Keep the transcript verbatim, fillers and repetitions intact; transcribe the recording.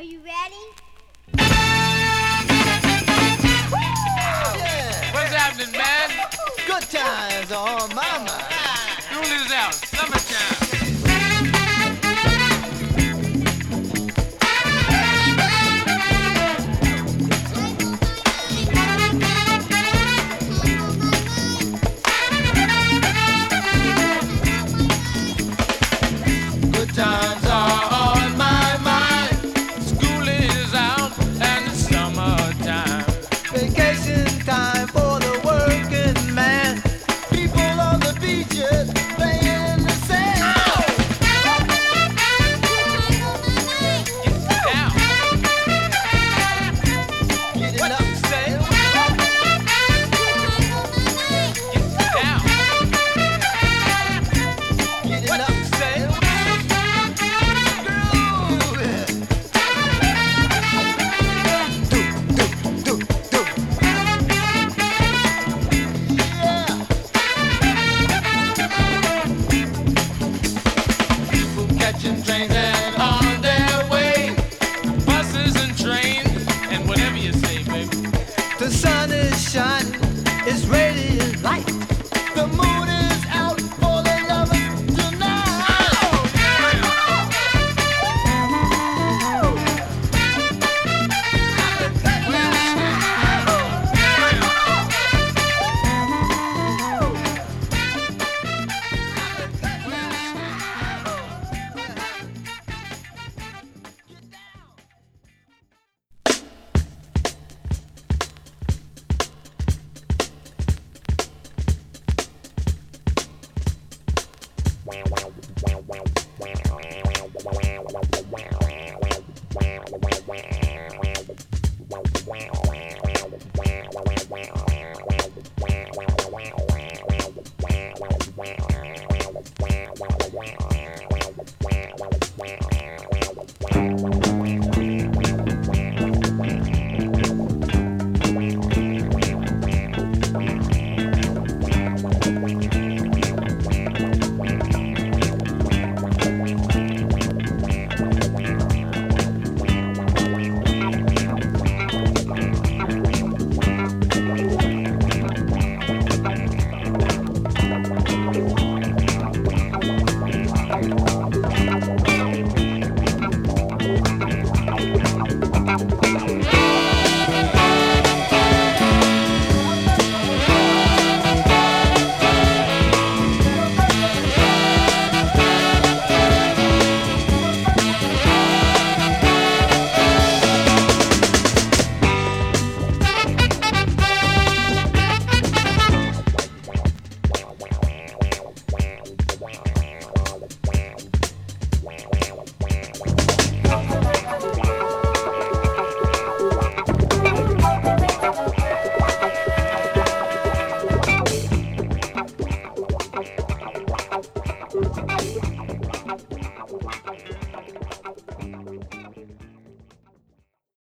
Are you ready? Yeah. What's happening, man? Good times on my mind. School is out. Summertime. Good times are on my mind. School is out and it's summertime. Vacation time for the working man. People on the beaches playing the sand. Down. Getting up, say. Down. Getting up, say. Do, do, do, do. Yeah. People catching trains and on their way. Buses and trains and whatever you say, baby. The sun is shining, it's radiant light. The moon is out for the lovers tonight. Wow.